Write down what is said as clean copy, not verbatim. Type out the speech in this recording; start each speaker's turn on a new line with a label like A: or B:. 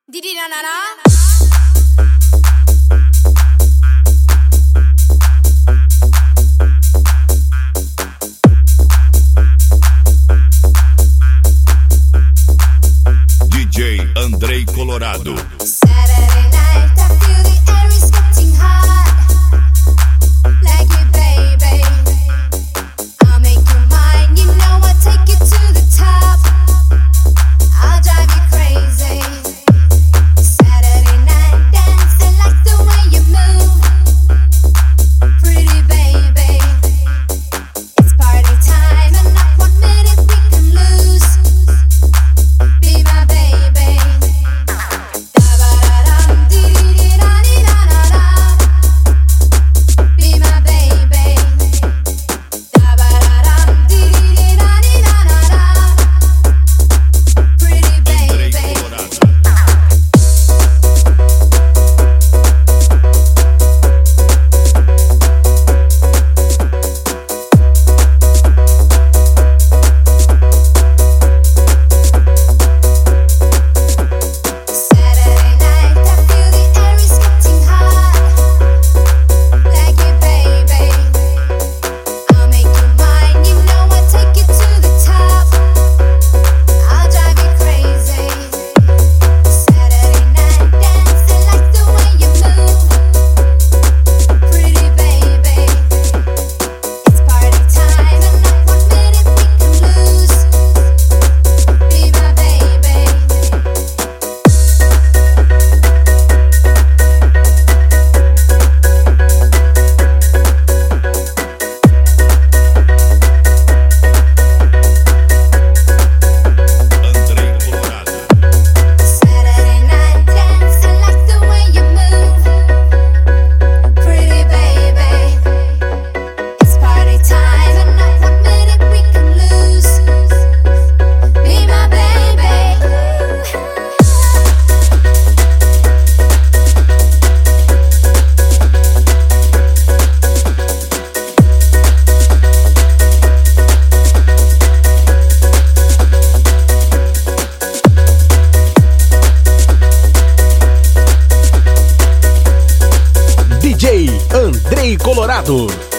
A: Didi na na na.
B: DJ Andrei Colorado.
C: Saturday night, I feel the air is getting hot. Like it, baby. I'll make you mine. You know I'll take you to the top. I'll drive you crazy. Saturday night, dancing like the way you move. Pretty baby. It's party time and not 1 minute we can lose. Be my baby. Da-ba-da-dum, dee-dee-dee-da-dee-da-da-da. Be my baby. Da-ba-da-dum, dee-dee-dee-da-dee-da-da-da. Pretty
B: Andrei
C: baby.
B: Colorado.
C: Saturday night, I feel the air is getting hot. Like it, baby. I'll make you mine. You know I'll take you to the top. I'll drive you crazy. Saturday night, dancing like the way you move. Pretty baby. It's party time and not 1 minute we can lose. Be my baby.
B: Andrei Colorado.
C: Saturday night, dancing like the way you move. Pretty baby. It's party time and not 1 minute we can lose. Be my baby.
D: DJ Andrei Colorado.